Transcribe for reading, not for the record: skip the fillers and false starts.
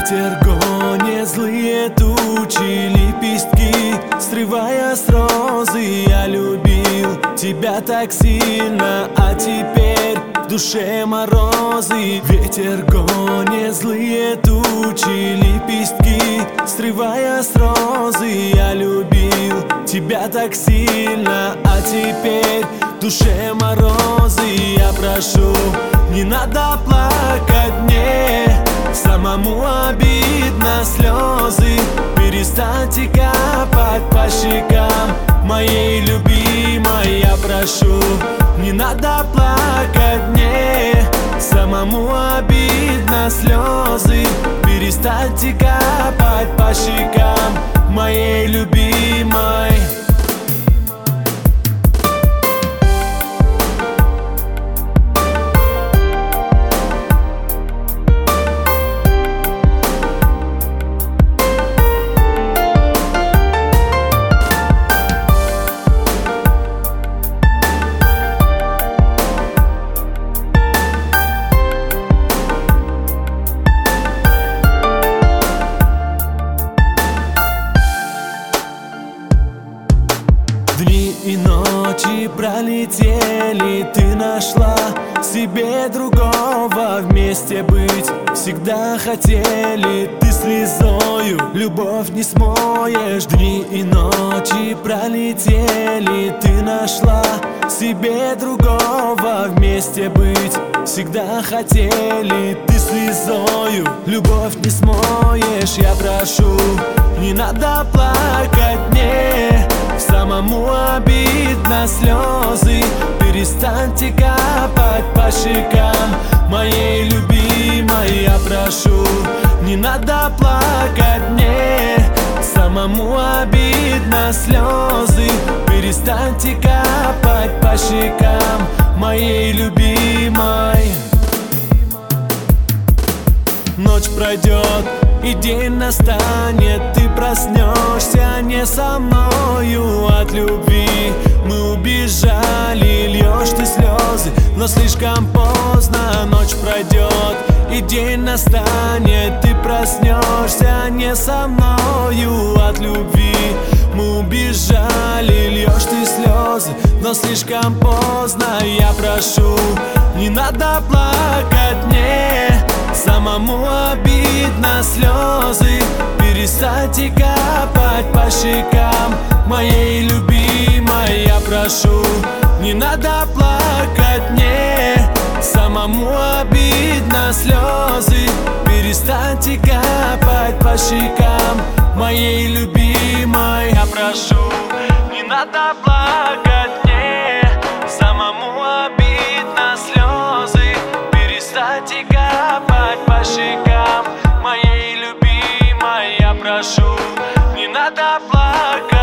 Ветер гонит злые тучи, лепестки срывая с розы. Я любил тебя так сильно, а теперь в душе морозы. Ветер гонит злые тучи, лепестки срывая с розы. Я любил тебя так сильно, а теперь в душе морозы. Я прошу, не надо плакать мне, самому обидно слезы. Перестаньте капать по щекам моей любимой. Я прошу, не надо плакать мне, самому обидно слезы. Перестаньте капать по щекам моей любимой. Дни и ночи пролетели, ты нашла себе другого. Вместе быть всегда хотели, ты слезою любовь не смоешь. Дни и ночи пролетели, ты нашла себе другого. Вместе быть всегда хотели, ты слезою любовь не смоешь. Я прошу, не надо плакать мне, самому обидно слезы. Перестаньте капать по щекам моей любимой. Я прошу, не надо плакать мне, самому обидно слезы. Перестаньте капать по щекам моей любимой. Ночь пройдет и день настанет, ты проснешься не со мною. От любви мы убежали, льешь ты слезы, но слишком поздно. Ночь пройдет и день настанет, ты проснешься не со мною. От любви мы убежали, льешь ты слезы, но слишком поздно. Я прошу, не надо плакать мне, самому обидно слезы. Перестаньте капать по щекам моей любимой. Я прошу, не надо плакать мне, самому обидно слезы. Перестаньте капать по щекам моей любимой. Я прошу, не надо плакать мне, самому обидно слезы. Перестаньте капать по щекам моей любимой. Я прошу, не надо плакать.